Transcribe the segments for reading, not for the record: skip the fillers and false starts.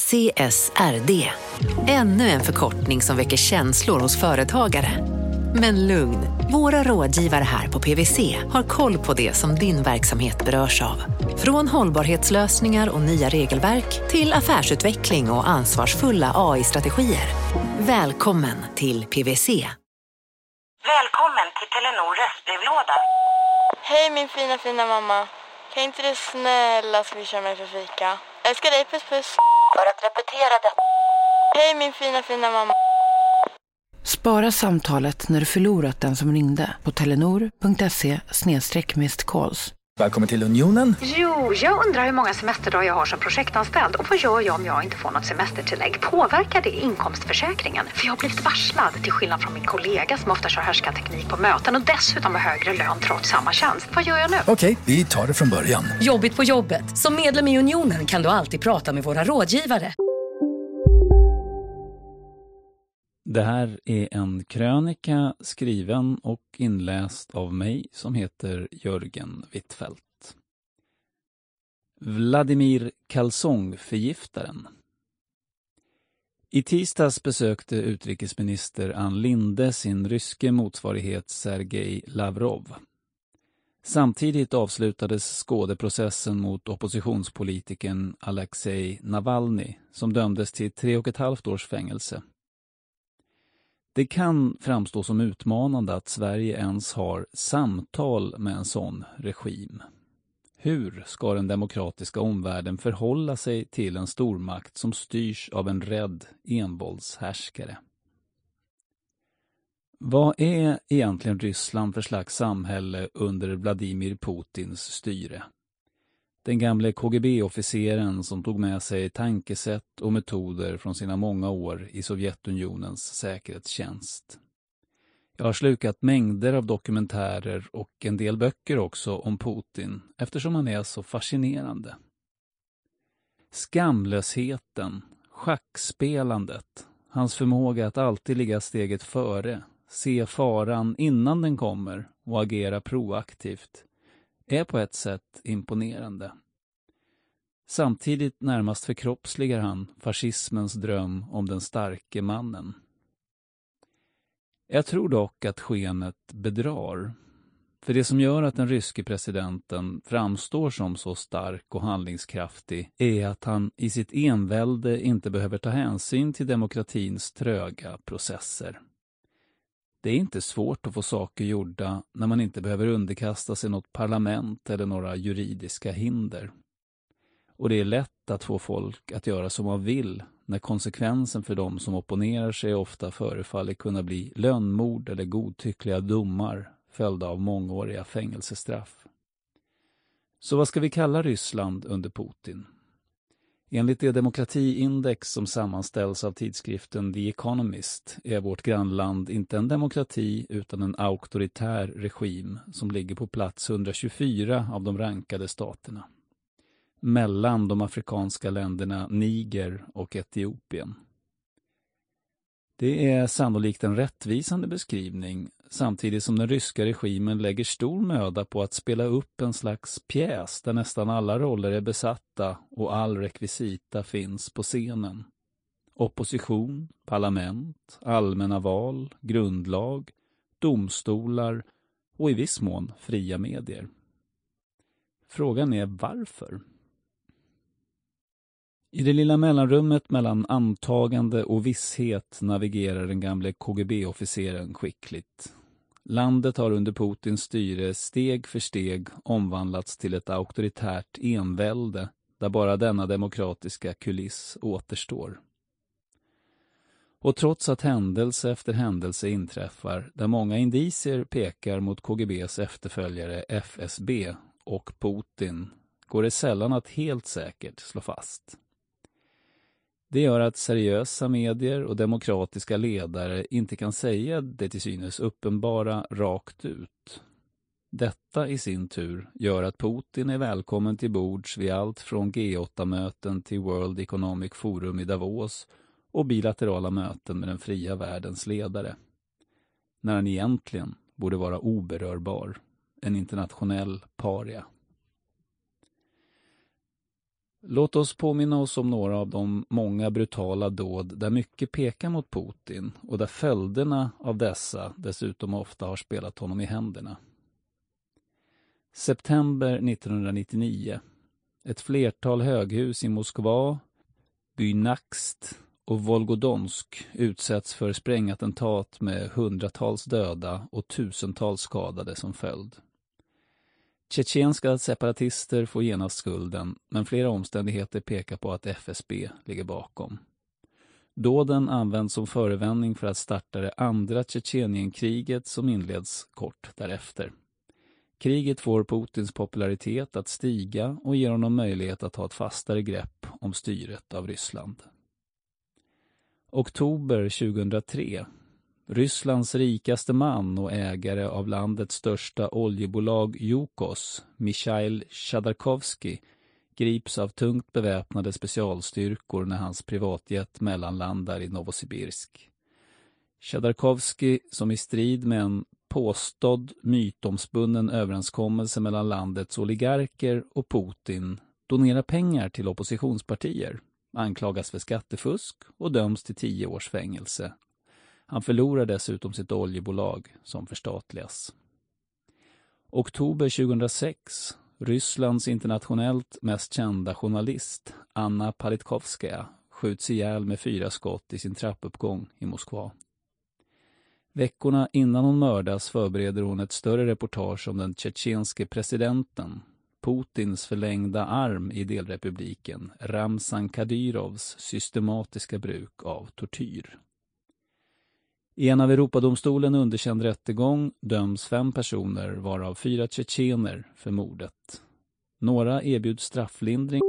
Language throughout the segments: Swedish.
CSRD. Ännu en förkortning som väcker känslor hos företagare. Men lugn, våra rådgivare här på PwC har koll på det som din verksamhet berörs av. Från hållbarhetslösningar och nya regelverk till affärsutveckling och ansvarsfulla AI-strategier. Välkommen till PwC. Välkommen till Telenor röstbrevlåda. Hej min fina mamma. Kan inte du snälla swisha mig för fika? Älskar dig, puss puss. För att repetera det. Hej min fina mamma. Spara samtalet när du förlorat den som ringde på telenor.se/missed-calls. Välkommen till Unionen. Jo, jag undrar hur många semesterdagar jag har som projektanställd. Och vad gör jag om jag inte får något semestertillägg? Påverkar det inkomstförsäkringen? För jag har blivit varslad, till skillnad från min kollega som ofta kör härskarteknik på möten och dessutom har högre lön trots samma tjänst. Vad gör jag nu? Okej, vi tar det från början. Jobbigt på jobbet. Som medlem i Unionen kan du alltid prata med våra rådgivare. Det här är en krönika skriven och inläst av mig som heter Jörgen Wittfeldt. Vladimir Kalsongförgiftaren. I tisdags besökte utrikesminister Ann Linde sin ryske motsvarighet Sergej Lavrov. Samtidigt avslutades skådeprocessen mot oppositionspolitikern Alexej Navalny som dömdes till 3,5 års fängelse. Det kan framstå som utmanande att Sverige ens har samtal med en sån regim. Hur ska den demokratiska omvärlden förhålla sig till en stormakt som styrs av en rädd envåldshärskare? Vad är egentligen Ryssland för slags samhälle under Vladimir Putins styre? Den gamle KGB-officeren som tog med sig tankesätt och metoder från sina många år i Sovjetunionens säkerhetstjänst. Jag har slukat mängder av dokumentärer och en del böcker också om Putin eftersom han är så fascinerande. Skamlösheten, schackspelandet, hans förmåga att alltid ligga steget före, se faran innan den kommer och agera proaktivt är på ett sätt imponerande. Samtidigt närmast förkroppsligar han fascismens dröm om den starke mannen. Jag tror dock att skenet bedrar. För det som gör att den ryske presidenten framstår som så stark och handlingskraftig är att han i sitt envälde inte behöver ta hänsyn till demokratins tröga processer. Det är inte svårt att få saker gjorda när man inte behöver underkasta sig något parlament eller några juridiska hinder. Och det är lätt att få folk att göra som man vill när konsekvensen för dem som opponerar sig ofta förefaller kunna bli lönnmord eller godtyckliga domar följda av mångåriga fängelsestraff. Så vad ska vi kalla Ryssland under Putin? Enligt det demokratiindex som sammanställs av tidskriften The Economist är vårt grannland inte en demokrati utan en auktoritär regim som ligger på plats 124 av de rankade staterna. Mellan de afrikanska länderna Niger och Etiopien. Det är sannolikt en rättvisande beskrivning samtidigt som den ryska regimen lägger stor möda på att spela upp en slags pjäs där nästan alla roller är besatta och all rekvisita finns på scenen. Opposition, parlament, allmänna val, grundlag, domstolar och i viss mån fria medier. Frågan är varför? I det lilla mellanrummet mellan antagande och visshet navigerar den gamle KGB-officeren skickligt. Landet har under Putins styre steg för steg omvandlats till ett auktoritärt envälde där bara denna demokratiska kuliss återstår. Och trots att händelse efter händelse inträffar där många indicier pekar mot KGBs efterföljare FSB och Putin går det sällan att helt säkert slå fast. Det gör att seriösa medier och demokratiska ledare inte kan säga det till synes uppenbara rakt ut. Detta i sin tur gör att Putin är välkommen till bords vid allt från G8-möten till World Economic Forum i Davos och bilaterala möten med den fria världens ledare. När han egentligen borde vara oberörbar, en internationell paria. Låt oss påminna oss om några av de många brutala dåd där mycket pekar mot Putin och där följderna av dessa dessutom ofta har spelat honom i händerna. September 1999. Ett flertal höghus i Moskva, Buynaksk och Volgodonsk utsätts för sprängattentat med hundratals döda och tusentals skadade som följd. Tjetjenska separatister får genast skulden, men flera omständigheter pekar på att FSB ligger bakom. Dåden används som förevändning för att starta det andra Tjetjenienkriget som inleds kort därefter. Kriget får Putins popularitet att stiga och ger honom möjlighet att ta ett fastare grepp om styret av Ryssland. Oktober 2003. Rysslands rikaste man och ägare av landets största oljebolag Yukos, Mikhail Chodorkovskij, grips av tungt beväpnade specialstyrkor när hans privatjet mellanlandar i Novosibirsk. Chodorkovskij, som i strid med en påstådd mytomspunnen överenskommelse mellan landets oligarker och Putin, donerar pengar till oppositionspartier, anklagas för skattefusk och döms till 10 års fängelse. Han förlorar dessutom sitt oljebolag som förstatligas. Oktober 2006. Rysslands internationellt mest kända journalist Anna Politkovskaja skjuts ihjäl med 4 skott i sin trappuppgång i Moskva. Veckorna innan hon mördas förbereder hon ett större reportage om den tjetjenske presidenten, Putins förlängda arm i delrepubliken, Ramzan Kadyrovs systematiska bruk av tortyr. I en av Europadomstolen underkänd rättegång döms 5 personer, varav 4 tjetjener, för mordet. Några erbjuds strafflindring.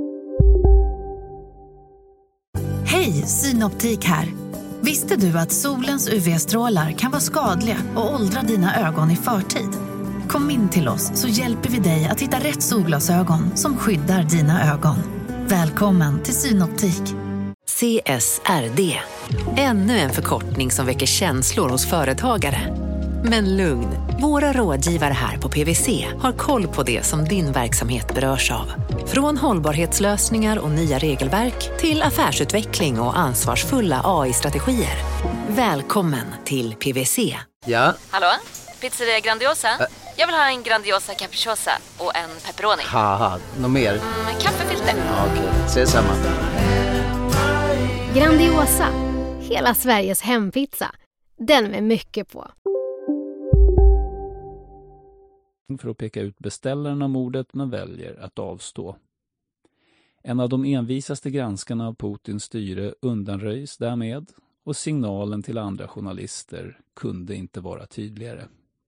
Hej, Synoptik här. Visste du att solens UV-strålar kan vara skadliga och åldra dina ögon i förtid? Kom in till oss så hjälper vi dig att hitta rätt solglasögon som skyddar dina ögon. Välkommen till Synoptik. CSRD. Ännu en förkortning som väcker känslor hos företagare. Men lugn, våra rådgivare här på PwC har koll på det som din verksamhet berörs av. Från hållbarhetslösningar och nya regelverk till affärsutveckling och ansvarsfulla AI-strategier. Välkommen till PwC. Ja? Hallå? Pizzeria Grandiosa? Jag vill ha en Grandiosa capriciosa och en pepperoni. Haha, något mer? Kaffefilter. Ja, okej, ses samma. Grandiosa, hela Sveriges hempizza. Den med mycket på. För att peka ut beställaren av mordet, men väljer att avstå. En av de envisaste granskarna av Putins styre undanröjs därmed, och signalen till andra journalister kunde inte vara tydligare.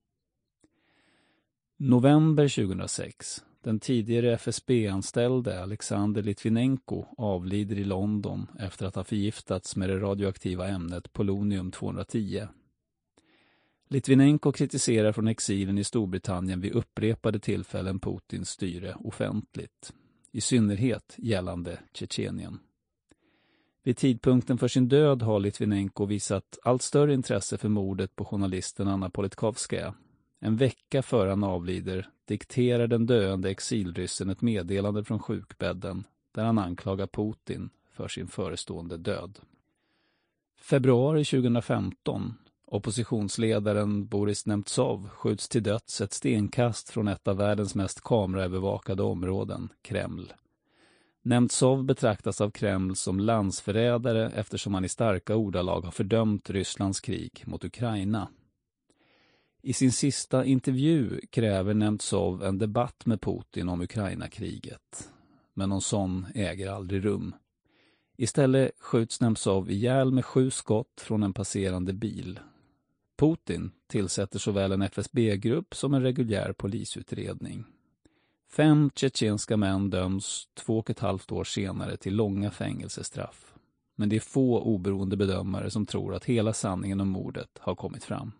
November 2006. Den tidigare FSB-anställde Alexander Litvinenko avlider i London efter att ha förgiftats med det radioaktiva ämnet polonium-210. Litvinenko kritiserar från exilen i Storbritannien vid upprepade tillfällen Putins styre offentligt, i synnerhet gällande Tjetjenien. Vid tidpunkten för sin död har Litvinenko visat allt större intresse för mordet på journalisten Anna Politkovskaja. En vecka före han avlider dikterar den döende exilryssen ett meddelande från sjukbädden där han anklagar Putin för sin förestående död. Februari 2015. Oppositionsledaren Boris Nemtsov skjuts till döds ett stenkast från ett av världens mest kameraövervakade områden, Kreml. Nemtsov betraktas av Kreml som landsförrädare eftersom han i starka ordalag har fördömt Rysslands krig mot Ukraina. I sin sista intervju kräver Nemtsov en debatt med Putin om Ukraina-kriget. Men någon sån äger aldrig rum. Istället skjuts Nemtsov ihjäl med 7 skott från en passerande bil. Putin tillsätter såväl en FSB-grupp som en reguljär polisutredning. 5 tjetjenska män döms 2,5 år senare till långa fängelsestraff. Men det är få oberoende bedömare som tror att hela sanningen om mordet har kommit fram.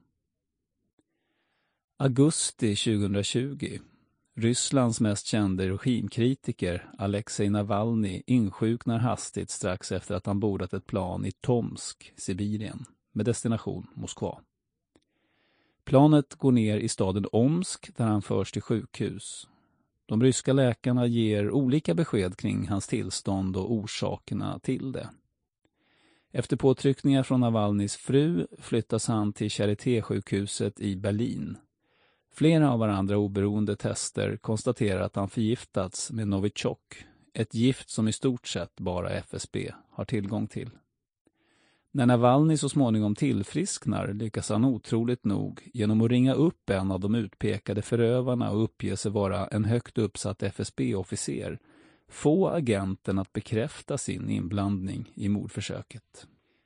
Augusti 2020. Rysslands mest kände regimkritiker Alexej Navalny insjuknar hastigt strax efter att han bordat ett plan i Tomsk, Sibirien, med destination Moskva. Planet går ner i staden Omsk där han förs till sjukhus. De ryska läkarna ger olika besked kring hans tillstånd och orsakerna till det. Efter påtryckningar från Navalnys fru flyttas han till Charité-sjukhuset i Berlin. Flera av varandra oberoende tester konstaterar att han förgiftats med Novichok, ett gift som i stort sett bara FSB har tillgång till. När Navalny så småningom tillfrisknar lyckas han otroligt nog genom att ringa upp en av de utpekade förövarna och uppge sig vara en högt uppsatt FSB-officer, få agenten att bekräfta sin inblandning i mordförsöket.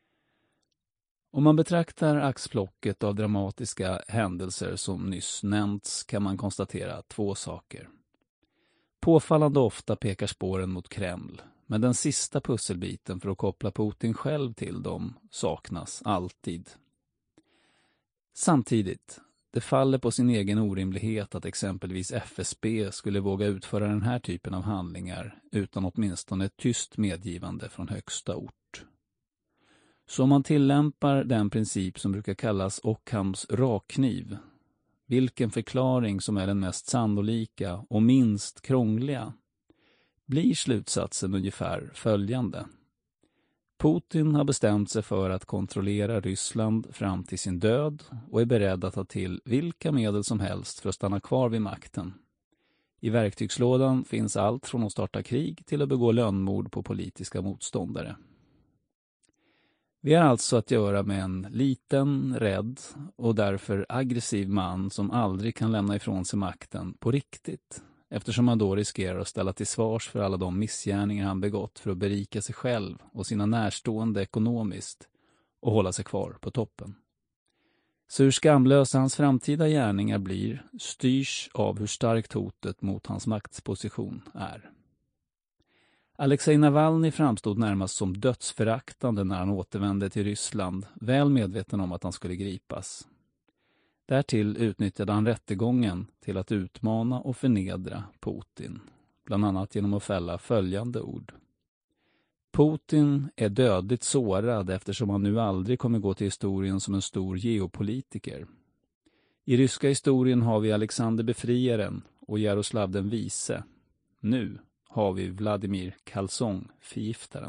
Om man betraktar axplocket av dramatiska händelser som nyss nämnts kan man konstatera 2 saker. Påfallande ofta pekar spåren mot Kreml, men den sista pusselbiten för att koppla Putin själv till dem saknas alltid. Samtidigt, det faller på sin egen orimlighet att exempelvis FSB skulle våga utföra den här typen av handlingar utan åtminstone ett tyst medgivande från högsta ort. Så om man tillämpar den princip som brukar kallas Ockhams rakkniv, vilken förklaring som är den mest sannolika och minst krångliga, blir slutsatsen ungefär följande. Putin har bestämt sig för att kontrollera Ryssland fram till sin död och är beredd att ta till vilka medel som helst för att stanna kvar vid makten. I verktygslådan finns allt från att starta krig till att begå lönnmord på politiska motståndare. Vi har alltså att göra med en liten, rädd och därför aggressiv man som aldrig kan lämna ifrån sig makten på riktigt, eftersom han då riskerar att ställa till svars för alla de missgärningar han begått för att berika sig själv och sina närstående ekonomiskt och hålla sig kvar på toppen. Så hur skamlösa hans framtida gärningar blir styrs av hur starkt hotet mot hans maktsposition är. Alexej Navalny framstod närmast som dödsföraktande när han återvände till Ryssland, väl medveten om att han skulle gripas. Därtill utnyttjade han rättegången till att utmana och förnedra Putin, bland annat genom att fälla följande ord. Putin är dödligt sårad eftersom han nu aldrig kommer gå till historien som en stor geopolitiker. I ryska historien har vi Alexander Befriaren och Jaroslav den vise. Nu har vi Vladimir Kalsong, förgiftaren.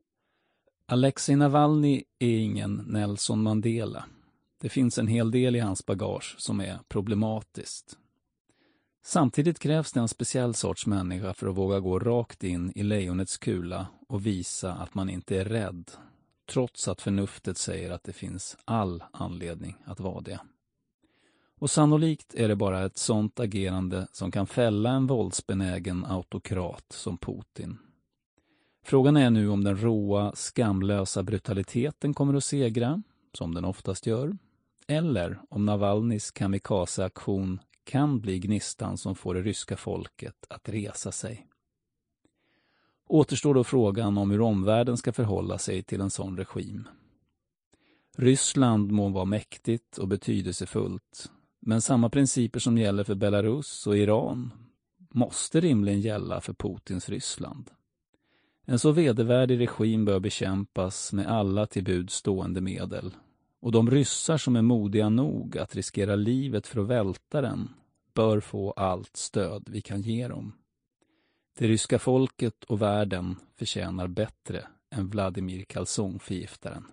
Alexej Navalny är ingen Nelson Mandela. Det finns en hel del i hans bagage som är problematiskt. Samtidigt krävs det en speciell sorts människa för att våga gå rakt in i lejonets kula och visa att man inte är rädd, trots att förnuftet säger att det finns all anledning att vara det. Och sannolikt är det bara ett sånt agerande som kan fälla en våldsbenägen autokrat som Putin. Frågan är nu om den råa, skamlösa brutaliteten kommer att segra, som den oftast gör, eller om Navalnys kamikazeaktion kan bli gnistan som får det ryska folket att resa sig. Återstår då frågan om hur omvärlden ska förhålla sig till en sån regim. Ryssland må vara mäktigt och betydelsefullt, men samma principer som gäller för Belarus och Iran måste rimligen gälla för Putins Ryssland. En så vedervärdig regim bör bekämpas med alla till buds stående medel, och de ryssar som är modiga nog att riskera livet för att välta den bör få allt stöd vi kan ge dem. Det ryska folket och världen förtjänar bättre än Vladimir Kalsong-förgiftaren.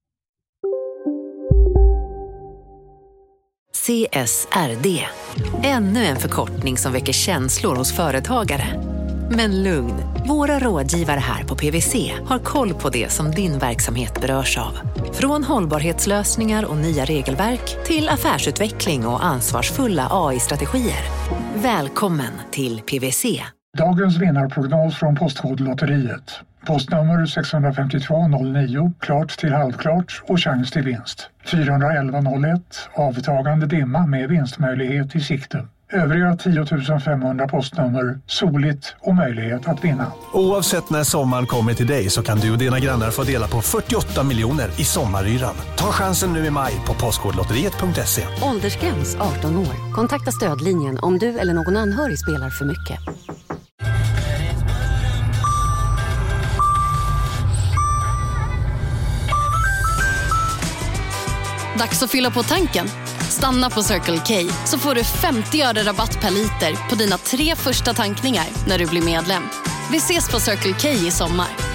CSRD. Ännu en förkortning som väcker känslor hos företagare. Men lugn, våra rådgivare här på PwC har koll på det som din verksamhet berörs av. Från hållbarhetslösningar och nya regelverk till affärsutveckling och ansvarsfulla AI-strategier. Välkommen till PwC. Dagens vinnarprognos från Postkodlotteriet. Postnummer 65209, klart till halvklart och chans till vinst. 41101, avtagande dimma med vinstmöjlighet i sikte. Övriga 10 500 postnummer, soligt och möjlighet att vinna. Oavsett när sommaren kommer till dig så kan du och dina grannar få dela på 48 miljoner i sommaryran. Ta chansen nu i maj på postkodlotteriet.se. Åldersgräns 18 år. Kontakta stödlinjen om du eller någon anhörig spelar för mycket. Dags att fylla på tanken. Stanna på Circle K så får du 50 öre rabatt per liter på dina 3 första tankningar när du blir medlem. Vi ses på Circle K i sommar.